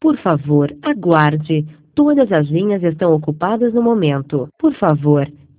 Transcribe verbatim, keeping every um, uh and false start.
Por favor, aguarde. Todas as linhas estão ocupadas no momento. Por favor,